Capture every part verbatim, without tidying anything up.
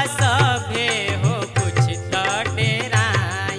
सभे हो कुछ त डेराई।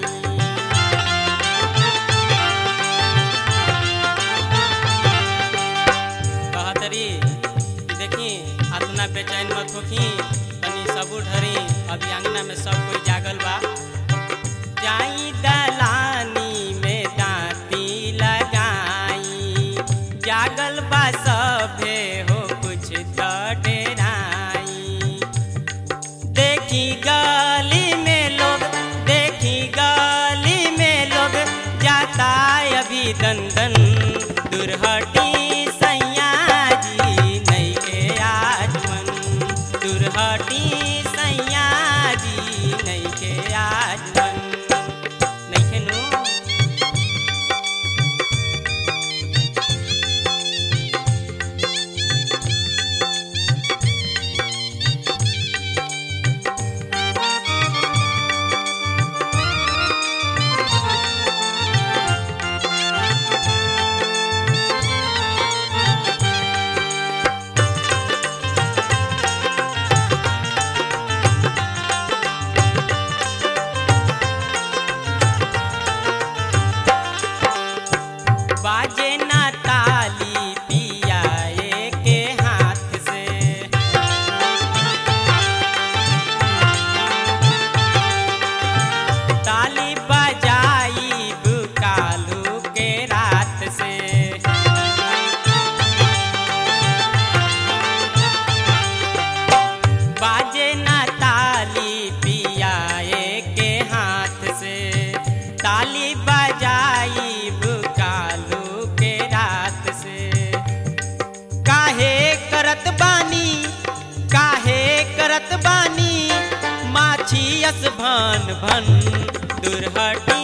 कहतरी देखी आतना बेचैन मत होखी, तनी सबू ढरी अभी अंगना में सब कोई जागल बा। जाई दलानी में दांती लगाई, जागल बा सभे हो कुछ त डेराई। देखी गली में लोग, देखी गली में लोग जाता अभी दंदन, दुर्हटी सैया जी नहीं के आज मन, दुर्हटी सैया जी नहीं के आज मन। नहीं के नु बाजे ना ताली पियाए के हाथ से, ताली बजाई बुकालू के रात से। बाजे ना ताली पियाए के हाथ से, ताली बजाई बुकालू के रात से। काहे करत बानी, काहे करत बानी माछी अस भन भन, दुर्हटी